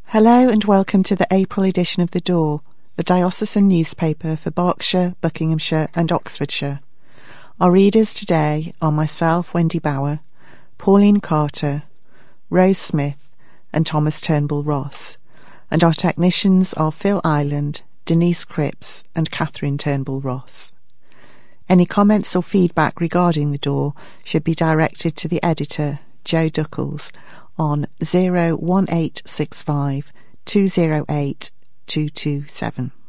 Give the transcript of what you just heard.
Hello and welcome to the April edition of The Door, the diocesan newspaper for Berkshire, Buckinghamshire and Oxfordshire. Our readers today are myself, Wendy Bower, Pauline Carter, Rose Smith and Thomas Turnbull Ross, and our technicians are Phil Ireland, Denise Cripps and Catherine Turnbull Ross. Any comments or feedback regarding The Door should be directed to the editor, Joe Duckles, on 01865 208 227.